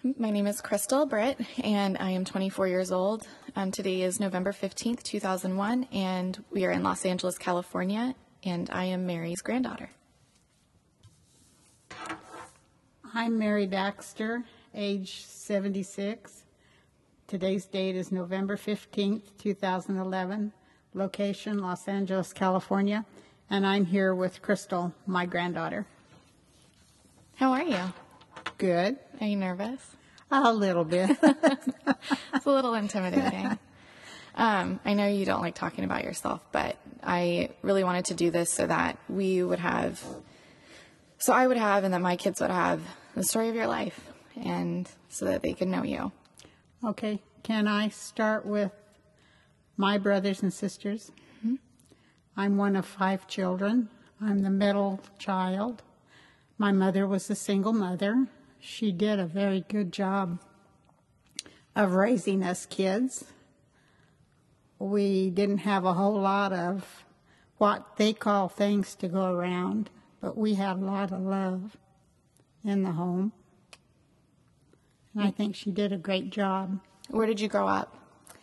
My name is Crystal Britt, and I am 24 years old. Today is November 15th, 2001, and we are in Los Angeles, California, and I am Mary's granddaughter. I'm Mary Baxter, age 76. Today's date is November 15th, 2011. Location, Los Angeles, California. And I'm here with Crystal, my granddaughter. How are you? Good. Are you nervous? A little bit. It's a little intimidating. I know you don't like talking about yourself, but I really wanted to do this so that I would have, and that my kids would have the story of your life, and so that they could know you. Okay. Can I start with my brothers and sisters? Mm-hmm. I'm one of 5 children. I'm the middle child. My mother was a single mother. She did a very good job of raising us kids. We didn't have a whole lot of what they call things to go around, but we had a lot of love in the home. And I think she did a great job. Where did you grow up?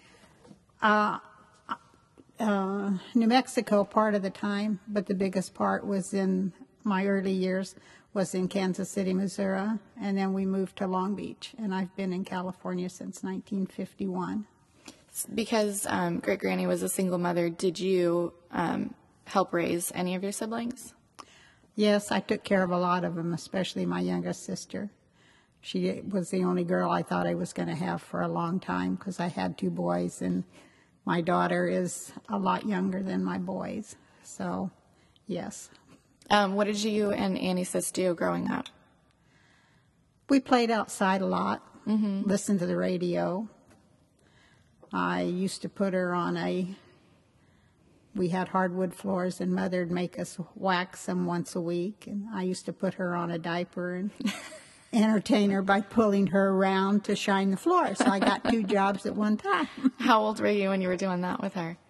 New Mexico part of the time, but the biggest part was in my early years was in Kansas City, Missouri, and then we moved to Long Beach, and I've been in California since 1951. Because Great Granny was a single mother, did you help raise any of your siblings? Yes, I took care of a lot of them, especially my youngest sister. She was the only girl I thought I was going to have for a long time because I had 2 boys, and my daughter is a lot younger than my boys. So, yes. What did you and Annie Sis do growing up? We played outside a lot, listened to the radio. I used to put her on we had hardwood floors, and Mother'd make us wax them once a week, and I used to put her on a diaper and entertain her by pulling her around to shine the floor. So I got 2 jobs at one time. How old were you when you were doing that with her?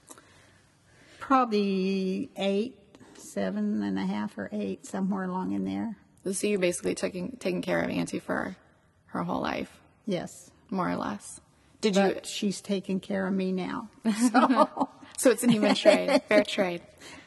Probably 8, 7 and a half or 8, somewhere along in there. So you basically taking care of Auntie for her whole life? Yes. More or less. But she's taking care of me now. So it's an even trade, fair trade.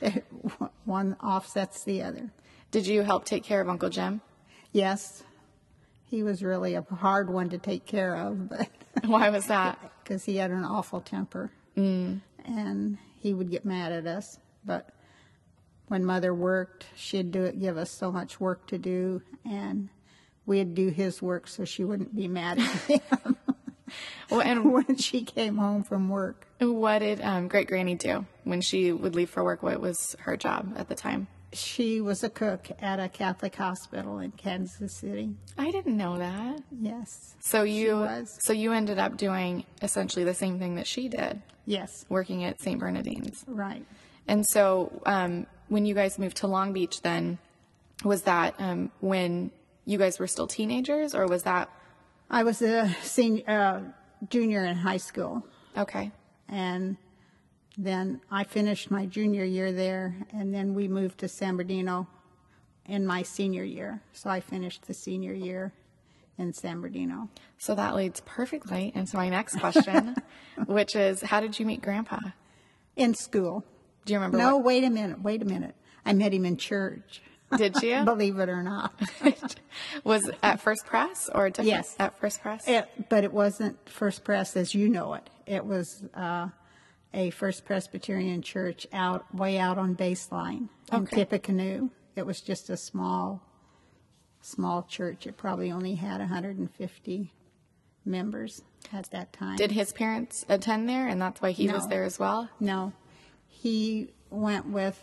One offsets the other. Did you help take care of Uncle Jim? Yes. He was really a hard one to take care of. But why was that? Because he had an awful temper. And he would get mad at us. But when Mother worked, she'd give us so much work to do, and we'd do his work so she wouldn't be mad at him. Well, and when she came home from work. What did Great Granny do when she would leave for work? What was her job at the time? She was a cook at a Catholic hospital in Kansas City. I didn't know that. Yes. So you ended up doing essentially the same thing that she did. Yes. Working at St. Bernardine's. Right. And so when you guys moved to Long Beach then, was that when you guys were still teenagers, or was that? I was a junior in high school. Okay. And then I finished my junior year there, and then we moved to San Bernardino in my senior year. So I finished the senior year in San Bernardino. So that leads perfectly into my next question, which is, how did you meet Grandpa? In school. Do you remember? No, wait a minute. I met him in church. Did you? Believe it or not. Was at First Pres or different? Yes. At First Pres? But it wasn't First Pres as you know it. It was a First Presbyterian church way out on Baseline in Tippecanoe. It was just a small church. It probably only had 150 members at that time. Did his parents attend there, and that's why he was there as well? No. He went with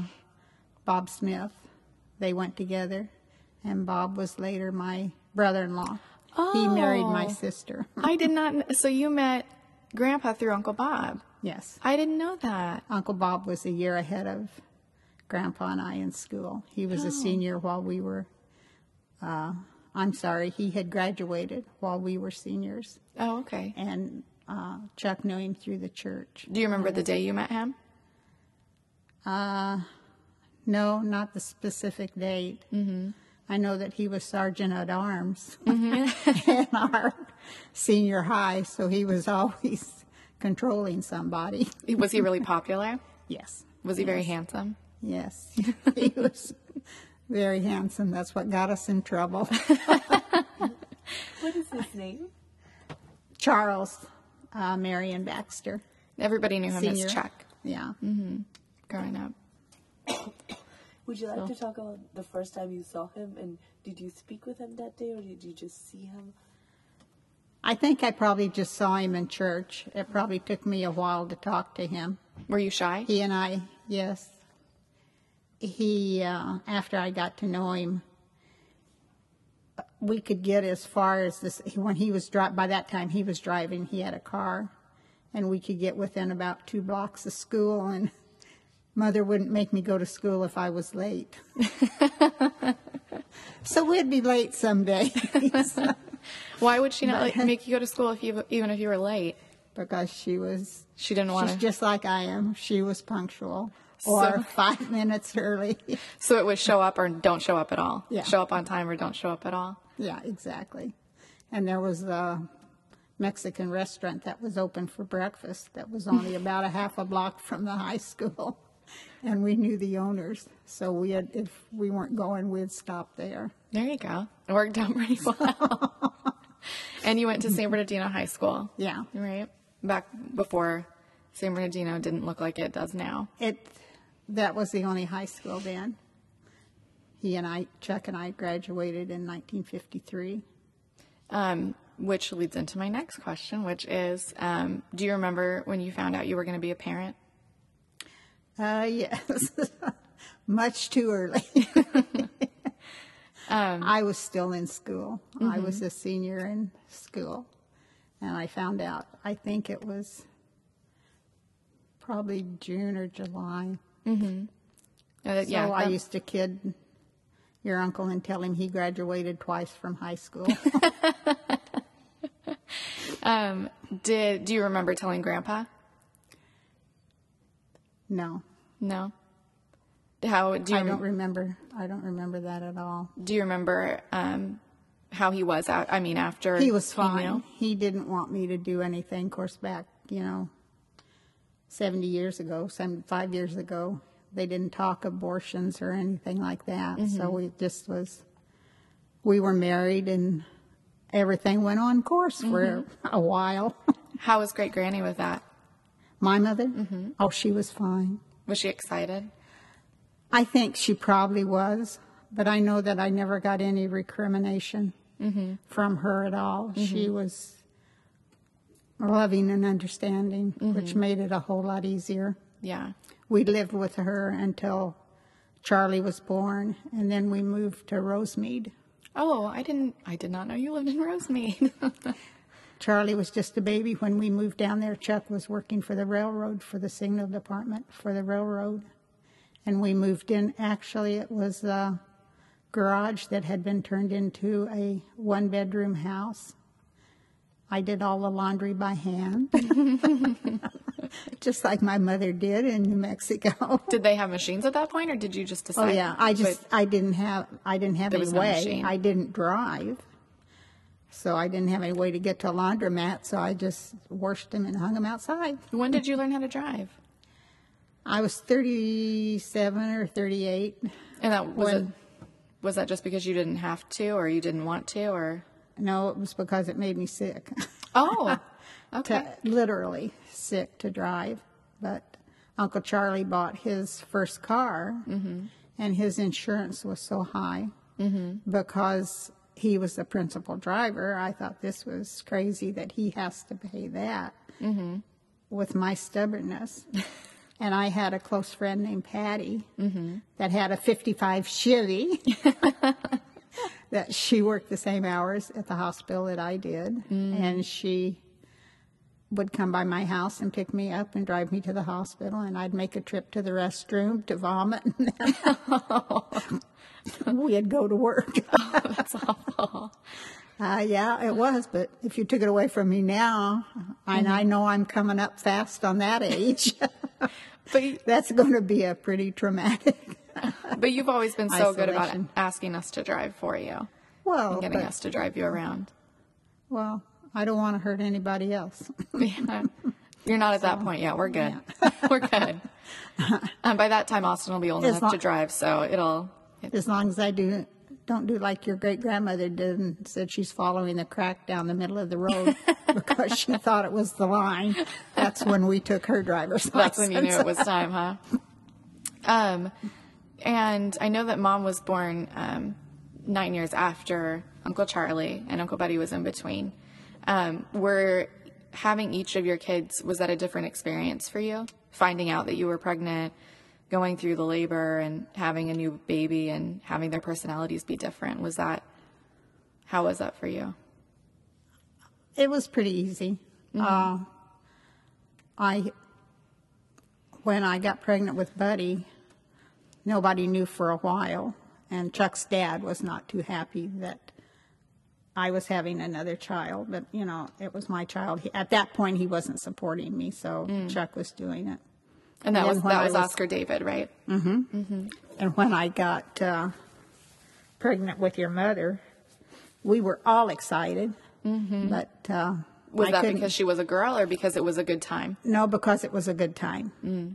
Bob Smith. They went together, and Bob was later my brother-in-law. Oh. He married my sister. I did not. So you met Grandpa through Uncle Bob? Yes. I didn't know that. Uncle Bob was a year ahead of Grandpa and I in school. He was a senior while we were, he had graduated while we were seniors. Oh, okay. And Chuck knew him through the church. Do you remember the day you met him? No, not the specific date. Mm-hmm. I know that he was sergeant at arms in our senior high, so he was always controlling somebody. Was he really popular? Yes. Was he very handsome? Yes. He was very handsome. That's what got us in trouble. What is his name? Charles Marion Baxter. Everybody knew him Senior. as Chuck Yeah. growing up. Would you like to talk about the first time you saw him, and did you speak with him that day, or did you just see him? I think I probably just saw him in church. It probably took me a while to talk to him. Were you shy? He and I, yes. He, after I got to know him, we could get as far as this, when he was, by that time he was driving, he had a car, and we could get within about 2 blocks of school, and Mother wouldn't make me go to school if I was late. So we'd be late some days. Why would she not make you go to school even if you were late? Because she didn't want she's to. just like I am. She was punctual, or So- 5 minutes early. So it was show up or don't show up at all. Yeah. Show up on time or don't show up at all. Yeah, exactly. And there was a Mexican restaurant that was open for breakfast that was only about a half a block from the high school. And we knew the owners. So if we weren't going, we'd stop there. There you go. It worked out pretty well. And you went to San Bernardino High School. Yeah. Right? Back before San Bernardino didn't look like it does now. That was the only high school then. Chuck and I graduated in 1953. Which leads into my next question, which is, do you remember when you found out you were going to be a parent? Yes. Much too early. I was still in school. I was a senior in school. And I found out, I think it was probably June or July. So I used to kid your uncle and tell him he graduated twice from high school. Do you remember telling Grandpa? No. No. I don't remember that at all. Do you remember how he was out? I mean, after He was fine. knew? He didn't want me to do anything. Of course, back, 75 years ago, they didn't talk abortions or anything like that. So we were married and everything went on course for a while. How was Great Granny with that? My mother? Oh, she was fine. Was she excited? I think she probably was, but I know that I never got any recrimination from her at all. She was loving and understanding, which made it a whole lot easier. Yeah. We lived with her until Charlie was born, and then we moved to Rosemead. Oh, I did not know you lived in Rosemead. Charlie was just a baby when we moved down there. Chuck was working for the railroad, for the signal department for the railroad. And we moved in. Actually, it was a garage that had been turned into a 1-bedroom house. I did all the laundry by hand, just like my mother did in New Mexico. Did they have machines at that point, or did you just decide? Oh yeah, I didn't have any was no way. machine. I didn't drive, so I didn't have any way to get to a laundromat. So I just washed them and hung them outside. When did you learn how to drive? I was 37 or 38. And that was that just because you didn't have to, or you didn't want to, or? No, it was because it made me sick. Oh, okay. Literally sick to drive. But Uncle Charlie bought his first car, and his insurance was so high because he was the principal driver. I thought this was crazy that he has to pay that with my stubbornness. And I had a close friend named Patty that had a 55 Chevy that she worked the same hours at the hospital that I did. And she would come by my house and pick me up and drive me to the hospital. And I'd make a trip to the restroom to vomit. And then we'd go to work. Oh, that's awful. Yeah, it was. But if you took it away from me now, and I know I'm coming up fast on that age, But that's going to be a pretty traumatic. But you've always been so good about Isolation. asking us to drive for you Well, and getting but- us to drive you around. well, I don't want to hurt anybody else. Yeah. You're not at that point yet. We're good. We're good. By that time, Austin will be old As enough to long- drive, so As long as I don't do like your great grandmother did and said she's following the crack down the middle of the road because she thought it was the line. That's when we took her driver's that's license. when you knew it was time, huh? And I know that Mom was born 9 years after Uncle Charlie, and Uncle Buddy was in between. Were having each of your kids, was that a different experience for you? Finding out that you were pregnant, going through the labor and having a new baby and having their personalities be different. How was that for you? It was pretty easy. When I got pregnant with Buddy, nobody knew for a while, and Chuck's dad was not too happy that I was having another child, but it was my child. At that point, he wasn't supporting me, so Chuck was doing it. And that And was when Oscar David, right? And when I got pregnant with your mother, we were all excited, but Was I that couldn't- because she was a girl or because it was a good time? No, because it was a good time.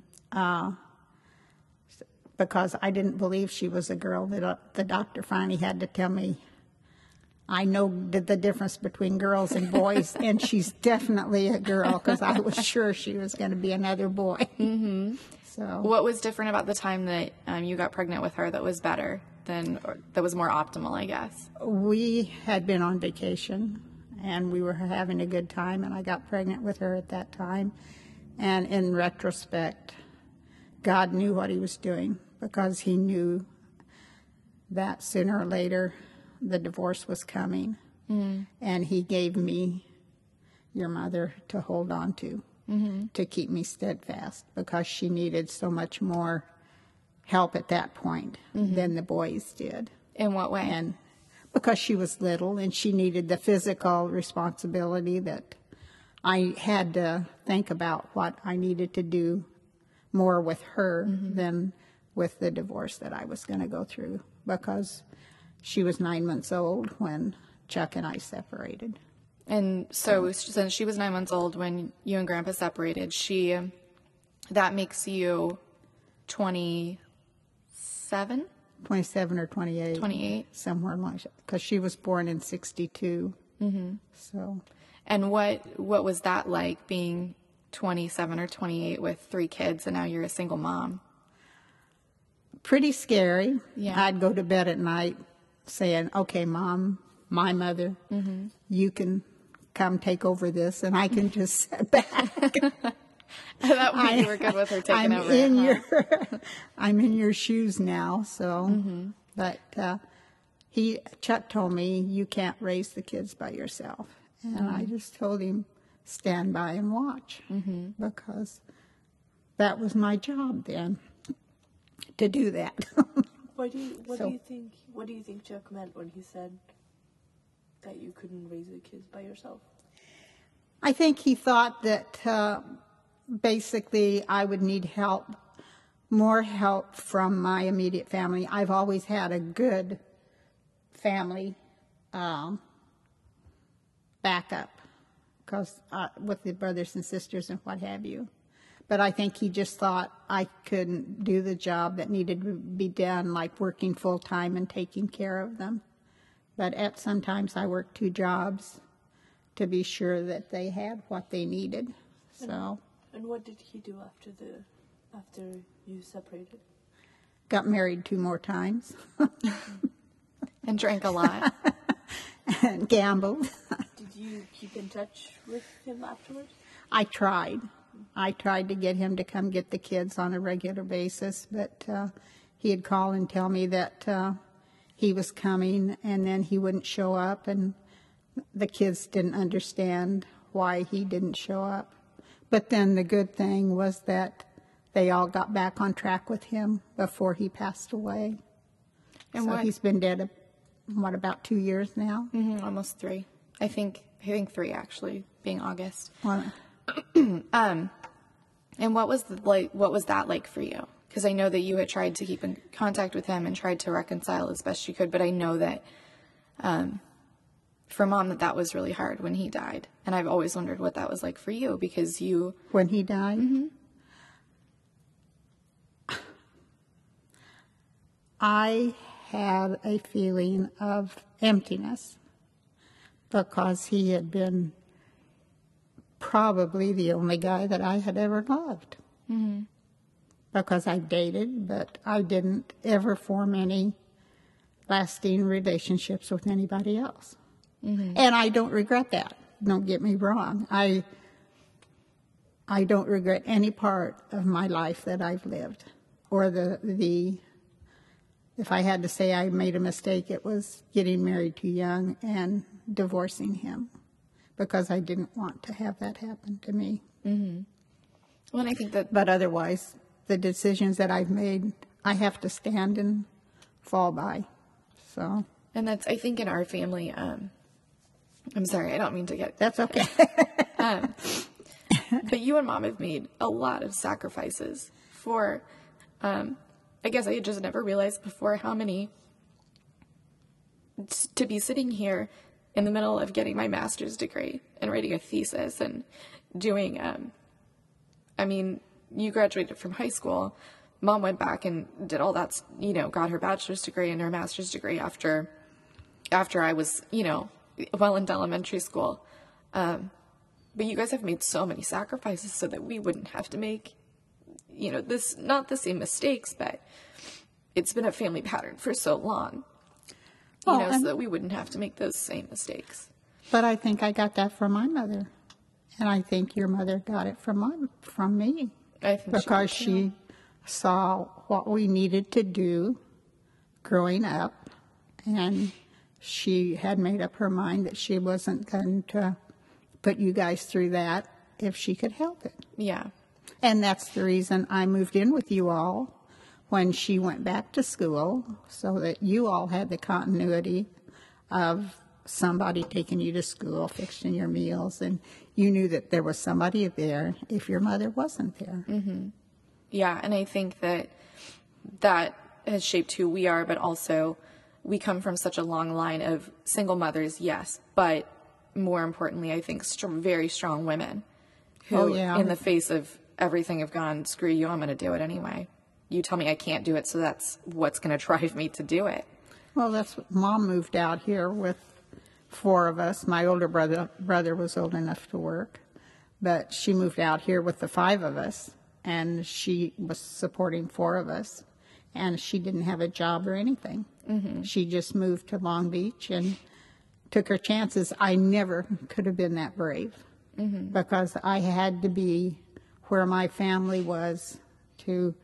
Because I didn't believe she was a girl. The doctor finally had to tell me, I know the difference between girls and boys, and she's definitely a girl, because I was sure she was going to be another boy. So What was different about the time that you got pregnant with her that was better or that was more optimal, I guess? we had been on vacation, and we were having a good time, and I got pregnant with her at that time. And in retrospect, God knew what he was doing, because he knew that sooner or later the divorce was coming. And he gave me your mother to hold on to keep me steadfast, because she needed so much more help at that point than the boys did. In what way? And because she was little and she needed the physical responsibility, that I had to think about what I needed to do more with her than with the divorce that I was going to go through, because she was 9 months old when Chuck and I separated. And so since she was 9 months old when you and Grandpa separated, that makes you 27? 27 or 28. 28. Somewhere like that, because she was born in 62. So And what was that like, being 27 or 28 with 3 kids, and now you're a single mom? pretty scary. Yeah. I'd go to bed at night saying, okay, Mom, my mother, you can come take over this, and I can just sit back. That way you were good with her taking over I'm in your shoes now, so. But Chuck told me, you can't raise the kids by yourself. And I just told him, stand by and watch, because that was my job then, to do that. What do you think Chuck meant when he said that you couldn't raise the kids by yourself? I think he thought that basically I would need help, more help from my immediate family. I've always had a good family backup, because with the brothers and sisters and what have you. But I think he just thought I couldn't do the job that needed to be done, like working full-time and taking care of them. But sometimes I worked 2 jobs to be sure that they had what they needed. So And what did he do after you separated? got married 2 more times And drank a lot. and gambled. Did you keep in touch with him afterwards? I tried to get him to come get the kids on a regular basis, but he'd call and tell me that he was coming, and then he wouldn't show up, and the kids didn't understand why he didn't show up. But then the good thing was that they all got back on track with him before he passed away. And so he's been dead, about 2 years now? Almost 3. I think 3 actually, being August. Well, And what was that like for you? because I know that you had tried to keep in contact with him and tried to reconcile as best you could, but I know that for Mom that was really hard when he died. And I've always wondered what that was like for you, because you... When he died? Mm-hmm. I had a feeling of emptiness because he had been probably the only guy that I had ever loved. Mm-hmm. Because I dated, but I didn't ever form any lasting relationships with anybody else. Mm-hmm. And I don't regret that. Don't get me wrong. I don't regret any part of my life that I've lived. Or if I had to say I made a mistake, it was getting married too young and divorcing him, because I didn't want to have that happen to me. Mm-hmm. Well, and I think that... But otherwise, the decisions that I've made, I have to stand and fall by. So. And that's, I think, in our family, I'm sorry, I don't mean to get... That's okay. But you and Mom have made a lot of sacrifices for, I guess I just never realized before how many, to be sitting here in the middle of getting my master's degree and writing a thesis and doing, you graduated from high school. Mom went back and did all that, got her bachelor's degree and her master's degree after I was, well into elementary school. But you guys have made so many sacrifices so that we wouldn't have to make, not the same mistakes, but it's been a family pattern for so long, so that we wouldn't have to make those same mistakes. But I think I got that from my mother. And I think your mother got it from me. I think because she saw what we needed to do growing up, and she had made up her mind that she wasn't going to put you guys through that if she could help it. Yeah. And that's the reason I moved in with you all when she went back to school, so that you all had the continuity of somebody taking you to school, fixing your meals, and you knew that there was somebody there if your mother wasn't there. Mm-hmm. Yeah, and I think that has shaped who we are, but also we come from such a long line of single mothers, yes, but more importantly, I think very strong women who, in the face of everything, have gone, screw you, I'm going to do it anyway. You tell me I can't do it, so that's what's going to drive me to do it. Well, that's what Mom moved out here with 4 of us. My older brother was old enough to work, but she moved out here with the 5 of us, and she was supporting 4 of us, and she didn't have a job or anything. Mm-hmm. She just moved to Long Beach and took her chances. I never could have been that brave, mm-hmm. because I had to be where my family was to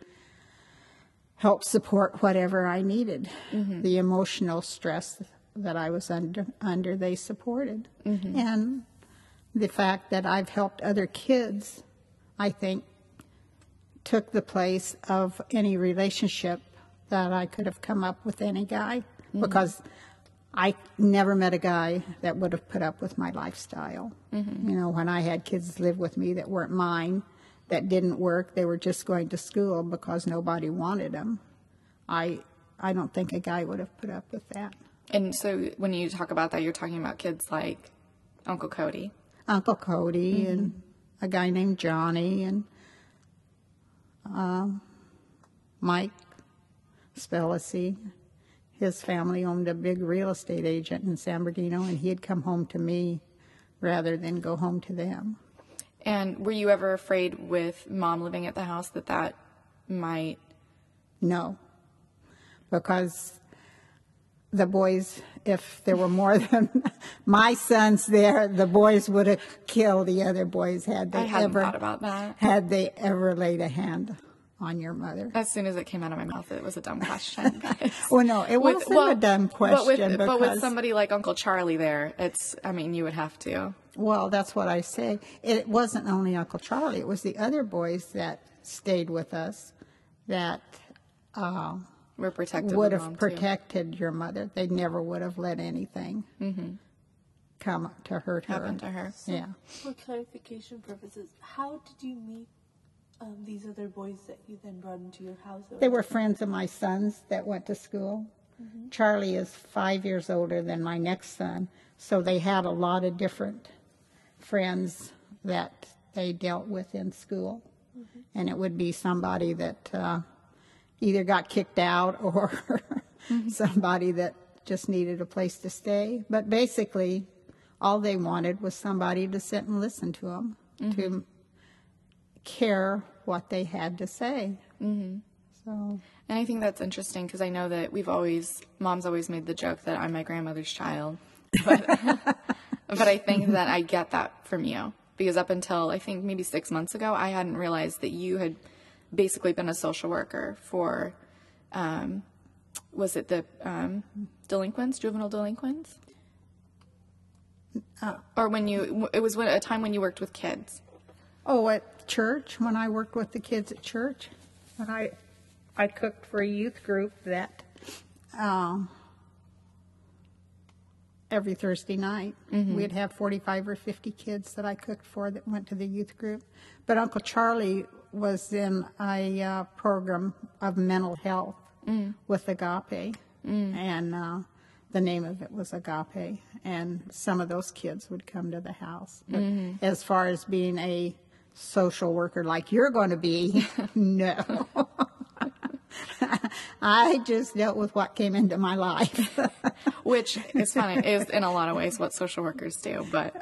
help support whatever I needed. Mm-hmm. The emotional stress that I was under they supported. Mm-hmm. And the fact that I've helped other kids, I think, took the place of any relationship that I could have come up with any guy. Mm-hmm. Because I never met a guy that would have put up with my lifestyle. Mm-hmm. When I had kids live with me that weren't mine, that didn't work, they were just going to school because nobody wanted them. I don't think a guy would have put up with that. And so when you talk about that, you're talking about kids like Uncle Cody. Uncle Cody, mm-hmm. and a guy named Johnny, and Mike Spellacy. His family owned a big real estate agent in San Bernardino, and he'd come home to me rather than go home to them. And were you ever afraid with Mom living at the house that might... No, because the boys, if there were more than my sons there, the boys would have killed the other boys had they thought about that. Had they ever laid a hand on your mother. As soon as it came out of my mouth, it was a dumb question. Well, no, it wasn't a dumb question. But with somebody like Uncle Charlie there, you would have to. Well, that's what I say. It wasn't only Uncle Charlie. It was the other boys that stayed with us that were protected. Would have protected your mother. They never would have let anything come to hurt her. Happen to her. Yeah. For clarification purposes, how did you meet these other boys that you then brought into your house? Or They were friends of my son's that went to school. Charlie is 5 years older than my next son, so they had a lot of different friends that they dealt with in school. And it would be somebody that either got kicked out or somebody that just needed a place to stay. But basically, all they wanted was somebody to sit and listen to them, to care what they had to say. So, And I think that's interesting because I know that Mom's always made the joke that I'm my grandmother's child. But, but I think that I get that from you. Because up until, I think, maybe 6 months ago, I hadn't realized that you had basically been a social worker for, was it the juvenile delinquents? Or it was a time when you worked with kids. oh, at church, when I worked with the kids at church, when I cooked for a youth group that every Thursday night. We'd have 45 or 50 kids that I cooked for that went to the youth group. But Uncle Charlie was in a program of mental health with Agape. And the name of it was Agape. And some of those kids would come to the house. But as far as being a social worker like you're going to be, no. I just dealt with what came into my life. Which is funny, is in a lot of ways what social workers do. But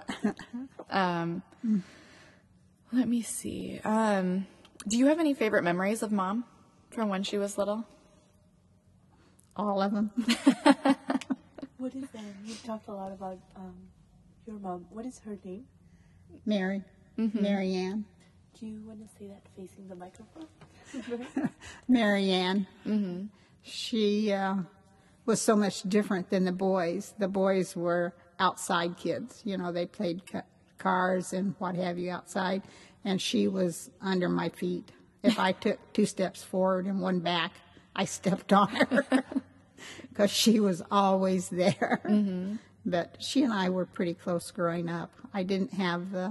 let me see. Do you have any favorite memories of Mom from when she was little? All of them. What is you talked a lot about your mom. What is her name? Mary. Mary Ann. Do you want to say that facing the microphone? Mary Ann. She was so much different than the boys. The boys were outside kids. You know, they played cars and what have you outside. And she was under my feet. If I took 2 steps forward and 1 back, I stepped on her. Because she was always there. But she and I were pretty close growing up. I didn't have the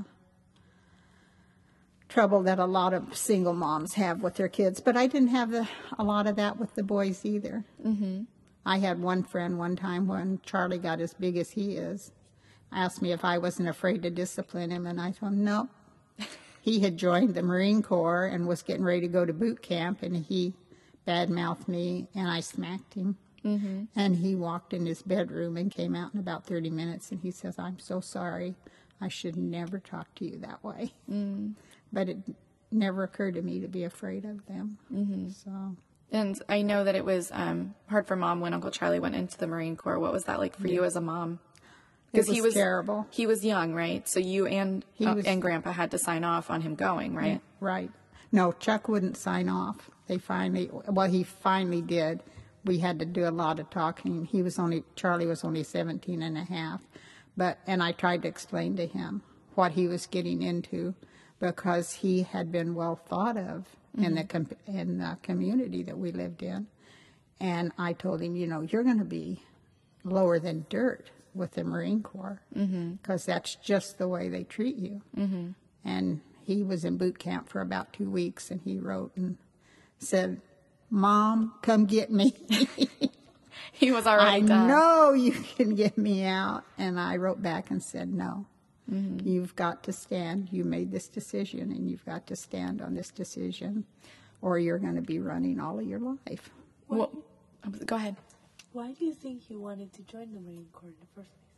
trouble that a lot of single moms have with their kids, but I didn't have a lot of that with the boys either. I had one friend one time when Charlie got as big as he is, asked me if I wasn't afraid to discipline him, and I told him no. He had joined the Marine Corps and was getting ready to go to boot camp, and he badmouthed me, and I smacked him. And he walked in his bedroom and came out in about 30 minutes, and he says, "I'm so sorry. I should never talk to you that way." But it never occurred to me to be afraid of them. So. And I know that it was hard for Mom when Uncle Charlie went into the Marine Corps. What was that like for you as a mom? Because he was terrible. He was young, right? So you and Grandpa had to sign off on him going, right? Right. No, Chuck wouldn't sign off. He finally did. We had to do a lot of talking. Charlie was only 17 and a half. And I tried to explain to him what he was getting into, because he had been well thought of in the community that we lived in. And I told him, you're going to be lower than dirt with the Marine Corps, because that's just the way they treat you. And he was in boot camp for about 2 weeks, and he wrote and said, "Mom, come get me." He was already done. I know you can get me out. And I wrote back and said, "No. You've got to stand. You made this decision, and you've got to stand on this decision, or you're going to be running all of your life." Well, go ahead. Why do you think you wanted to join the Marine Corps in the first place?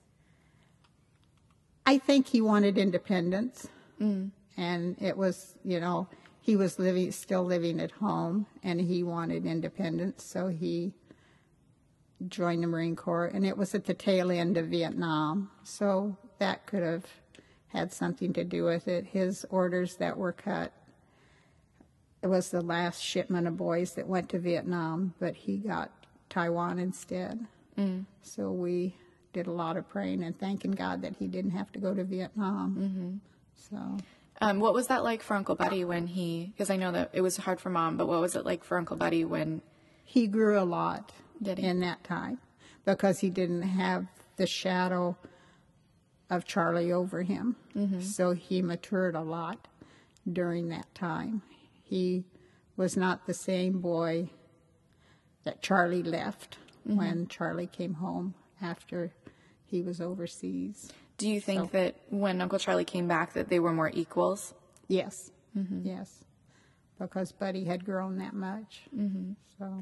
I think he wanted independence. And it was, he was still living at home, and he wanted independence, so he joined the Marine Corps. And it was at the tail end of Vietnam, so that could have had something to do with it. His orders that were cut, it was the last shipment of boys that went to Vietnam, but he got Taiwan instead. So we did a lot of praying and thanking God that he didn't have to go to Vietnam. So. What was that like for Uncle Buddy because I know that it was hard for Mom, but what was it like for Uncle Buddy when? He grew a lot Did he? in that time, because he didn't have the shadow of Charlie over him. So he matured a lot during that time. He was not the same boy that Charlie left when Charlie came home after he was overseas. Do you think that when Uncle Charlie came back that they were more equals? Yes, yes, because Buddy had grown that much. So,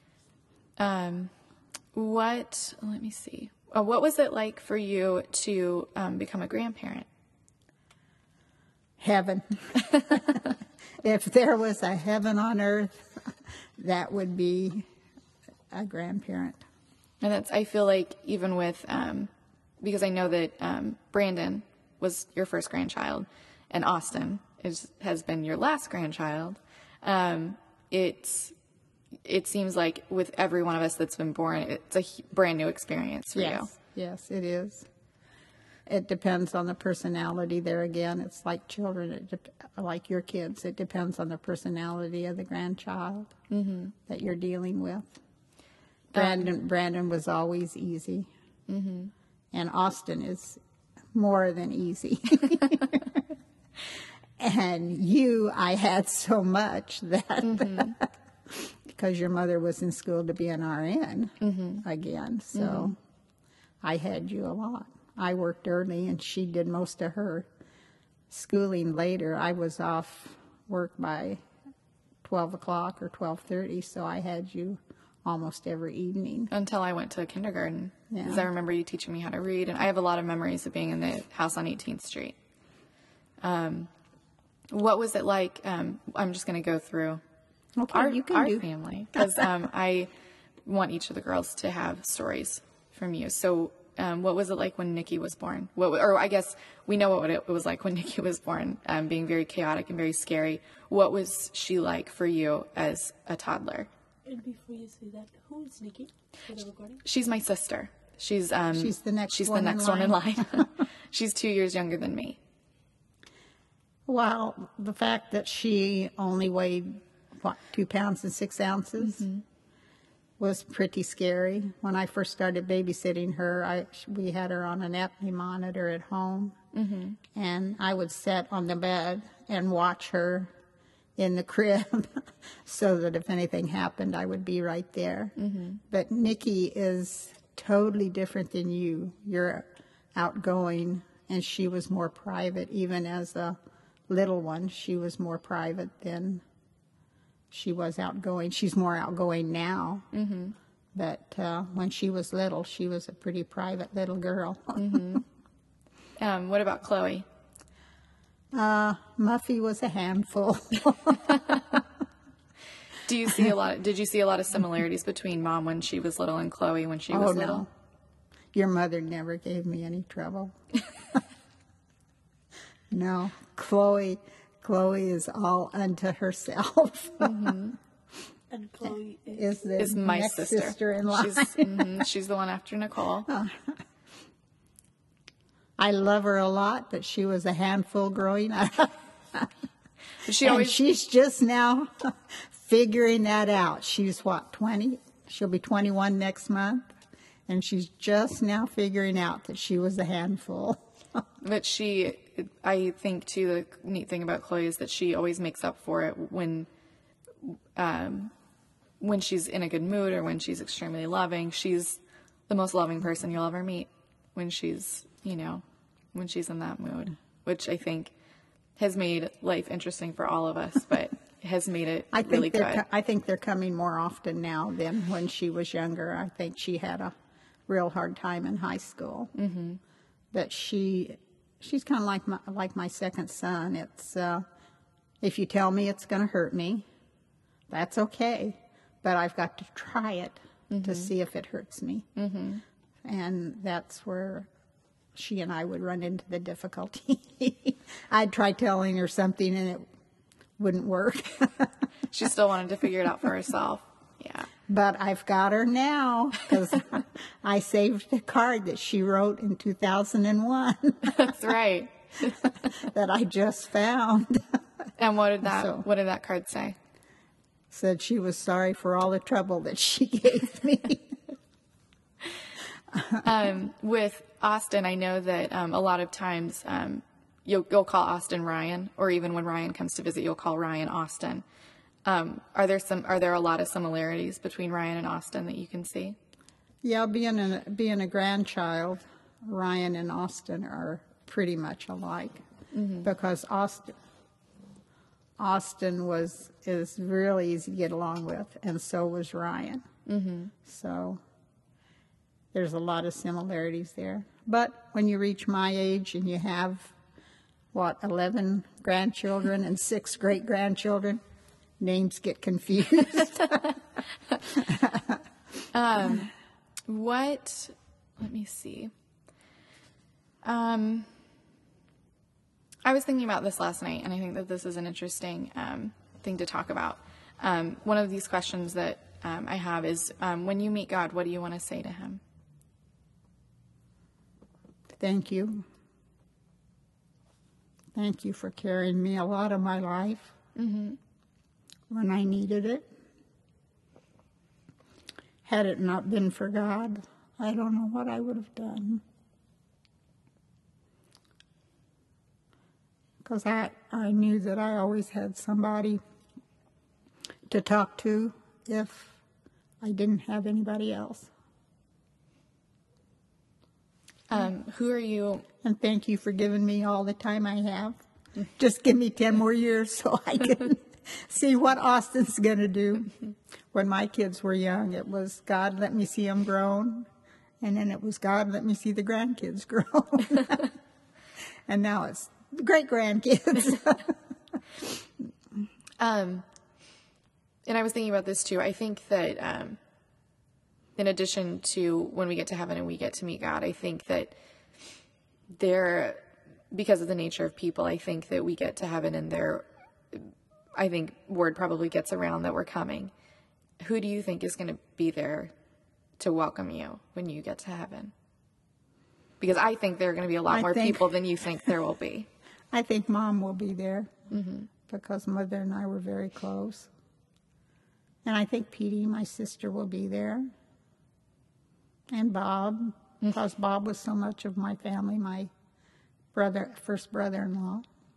let me see. What was it like for you to become a grandparent? heaven. If there was a heaven on earth, that would be a grandparent. And I feel like even with, because I know that Brandon was your first grandchild and Austin has been your last grandchild. It seems like with every one of us that's been born, it's a brand new experience for you. Yes, it is. It depends on the personality there again. It's like children, like your kids. It depends on the personality of the grandchild that you're dealing with. Brandon was always easy. And Austin is more than easy. And I had so much that because your mother was in school to be an RN again, so I had you a lot. I worked early and she did most of her schooling later. I was off work by 12 o'clock or 12:30, so I had you almost every evening. Until I went to kindergarten. Yeah. Because I remember you teaching me how to read, and I have a lot of memories of being in the house on 18th Street. What was it like? I'm just going to go through our family, because I want each of the girls to have stories from you. So what was it like when Nikki was born? Or I guess we know what it was like when Nikki was born, being very chaotic and very scary. What was she like for you as a toddler? And before you say that, who is Nikki for the recording? She's my sister. She's the next one in line. She's 2 years younger than me. Well, the fact that she only weighed, 2 pounds and 6 ounces was pretty scary. When I first started babysitting her, we had her on an apnea monitor at home. And I would sit on the bed and watch her in the crib so that if anything happened, I would be right there. But Nikki is totally different than you. You're outgoing, and she was more private. Even as a little one, she was more private than she was outgoing. She's more outgoing now. But when she was little, she was a pretty private little girl. What about Chloe? Muffy was a handful. Did you see a lot of similarities between Mom when she was little and Chloe when she was little? No. Your mother never gave me any trouble. No, Chloe is all unto herself. And Chloe is my next sister. sister in line. She's the one after Nicole. I love her a lot, but she was a handful growing up. She's just now figuring that out. She's 20? She'll be 21 next month, and she's just now figuring out that she was a handful. But I think too, the neat thing about Chloe is that she always makes up for it when she's in a good mood or when she's extremely loving. She's the most loving person you'll ever meet when she's in that mood, which I think has made life interesting for all of us, but has made it really good. I think they're coming more often now than when she was younger. I think she had a real hard time in high school. But she's kind of like my second son. It's if you tell me it's going to hurt me, that's okay, but I've got to try it to see if it hurts me. And that's where she and I would run into the difficulty. I'd try telling her something and it wouldn't work. She still wanted to figure it out for herself. Yeah. But I've got her now because I saved a card that she wrote in 2001. That's right. That I just found. And what did that card say? Said she was sorry for all the trouble that she gave me. With Austin, I know that a lot of times you'll call Austin Ryan, or even when Ryan comes to visit, you'll call Ryan Austin. Are there a lot of similarities between Ryan and Austin that you can see? Yeah, being a grandchild, Ryan and Austin are pretty much alike, because Austin is really easy to get along with, and so was Ryan. So there's a lot of similarities there. But when you reach my age and you have 11 grandchildren and 6 great grandchildren, names get confused. Let me see. I was thinking about this last night, and I think that this is an interesting thing to talk about. One of these questions that I have is, when you meet God, what do you want to say to him? Thank you. Thank you for carrying me a lot of my life when I needed it. Had it not been for God, I don't know what I would have done. Because I knew that I always had somebody to talk to if I didn't have anybody else. Who are you? And thank you for giving me all the time I have. Just give me 10 more years so I can see what Austin's going to do. When my kids were young, it was God, let me see them grown. And then it was God, let me see the grandkids grown. And now it's the great-grandkids. And I was thinking about this too. I think that in addition to when we get to heaven and we get to meet God, I think that because of the nature of people, I think that we get to heaven and I think word probably gets around that we're coming. Who do you think is going to be there to welcome you when you get to heaven? Because I think there are going to be a lot more people than you think there will be. I think Mom will be there because Mother and I were very close. And I think Petey, my sister, will be there. And Bob, because Bob was so much of my family, my first brother-in-law.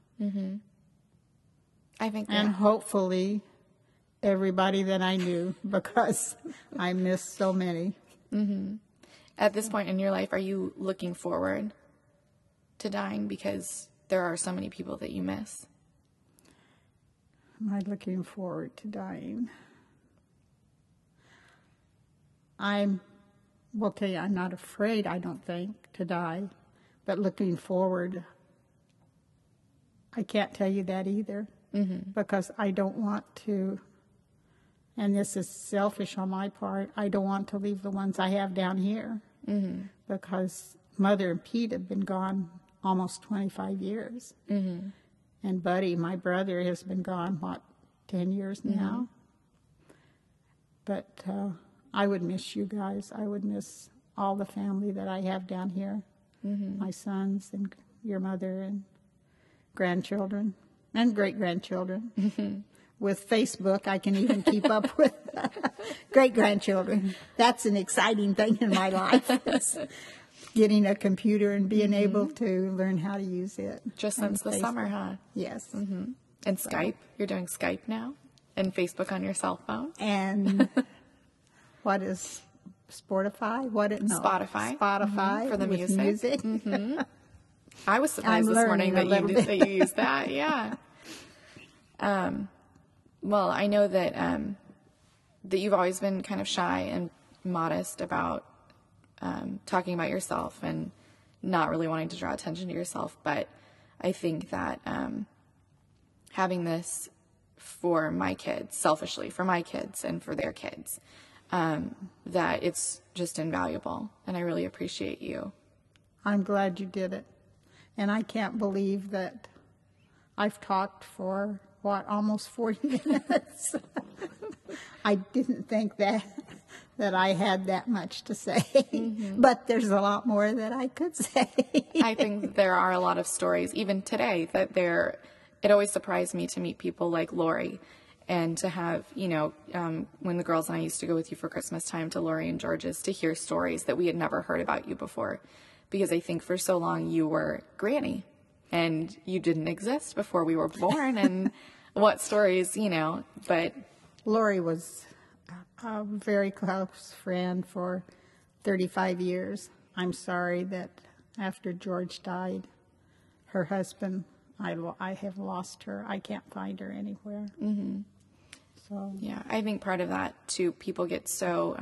I think and hopefully everybody that I knew, because I missed so many. At this point in your life, are you looking forward to dying because there are so many people that you miss? Am I looking forward to dying? Will tell you, I'm not afraid, I don't think, to die. But looking forward, I can't tell you that either. Because I don't want to, and this is selfish on my part, I don't want to leave the ones I have down here. Because Mother and Pete have been gone almost 25 years. And Buddy, my brother, has been gone, 10 years now? But I would miss you guys. I would miss all the family that I have down here. My sons and your mother and grandchildren and great-grandchildren. With Facebook, I can even keep up with great-grandchildren. That's an exciting thing in my life. It's getting a computer and being able to learn how to use it. Just since the summer, huh? Yes. And Skype. You're doing Skype now? And Facebook on your cell phone? And what is Spotify? Spotify. Spotify for the with music. I was surprised this morning that you used that. Yeah. Well, I know that that you've always been kind of shy and modest about talking about yourself and not really wanting to draw attention to yourself. But I think that having this for my kids, selfishly for my kids and for their kids, that it's just invaluable. And I really appreciate you. I'm glad you did it. And I can't believe that I've talked for, almost 40 minutes. I didn't think that I had that much to say. But there's a lot more that I could say. I think there are a lot of stories, even today, that it always surprised me to meet people like Lori and to have, when the girls and I used to go with you for Christmas time to Lori and George's, to hear stories that we had never heard about you before. Because I think for so long you were Granny and you didn't exist before we were born, and what stories, but Lori was a very close friend for 35 years. I'm sorry that after George died, her husband, I have lost her. I can't find her anywhere. Mm-hmm. So yeah, I think part of that too, people get so,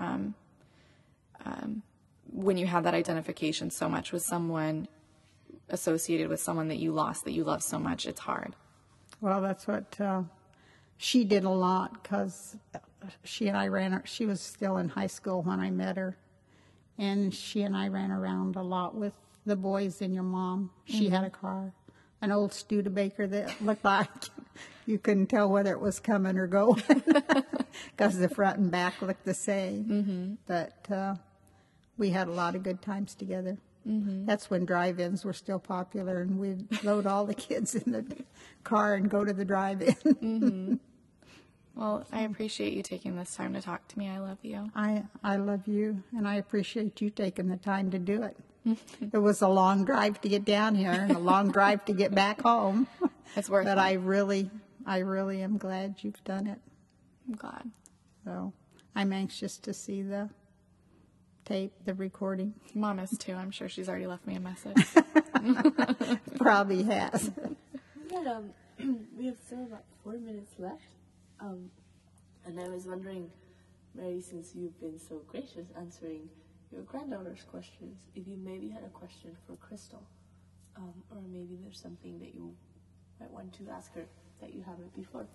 when you have that identification so much with someone associated with someone that you lost, that you love so much, it's hard. Well, that's what she did a lot, because she was still in high school when I met her, and she and I ran around a lot with the boys and your mom. She had a car, an old Studebaker that looked like you couldn't tell whether it was coming or going, because the front and back looked the same. But we had a lot of good times together. That's when drive-ins were still popular, and we'd load all the kids in the car and go to the drive-in. Well, I appreciate you taking this time to talk to me. I love you. I love you, and I appreciate you taking the time to do it. It was a long drive to get down here and a long drive to get back home. It's worth it. But I really am glad you've done it. I'm glad. So I'm anxious to see the tape, the recording. Mom is too. I'm sure she's already left me a message. Probably has. But, we have still about 4 minutes left. And I was wondering, Mary, since you've been so gracious answering your granddaughter's questions, if you maybe had a question for Crystal, or maybe there's something that you might want to ask her that you haven't before.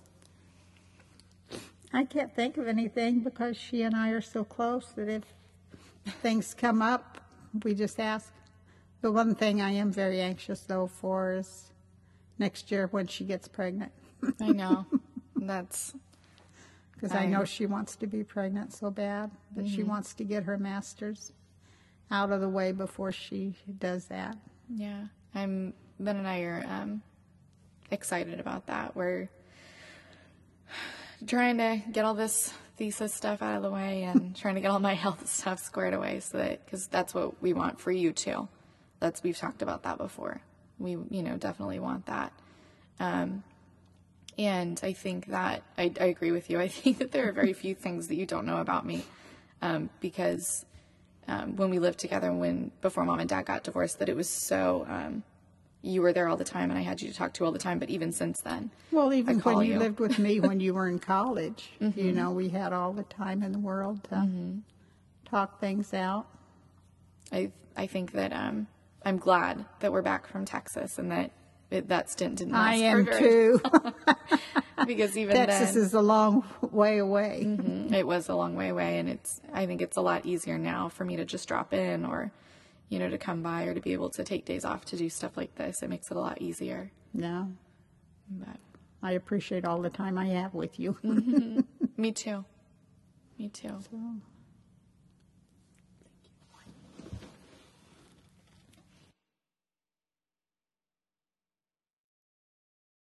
I can't think of anything, because she and I are so close that if things come up, we just ask. The one thing I am very anxious, though, for is next year when she gets pregnant. I know. That's... Because I know she wants to be pregnant so bad, but she wants to get her master's out of the way before she does that. Yeah. Ben and I are excited about that. We're trying to get all this thesis stuff out of the way and trying to get all my health stuff squared away, so that, because that's what we want for you too. We've talked about that before. We, definitely want that. And I think that I agree with you. I think that there are very few things that you don't know about me, because when we lived together, before Mom and Dad got divorced, that it was so, you were there all the time and I had you to talk to all the time. But even since then, well, even when you lived with me when you were in college, we had all the time in the world to talk things out. I think that I'm glad that we're back from Texas, and that stint didn't last. I am too. Because even Texas is a long way away. It was a long way away, and I think it's a lot easier now for me to just drop in, or to come by, or to be able to take days off to do stuff like this. It makes it a lot easier. Yeah. But I appreciate all the time I have with you. Me too. So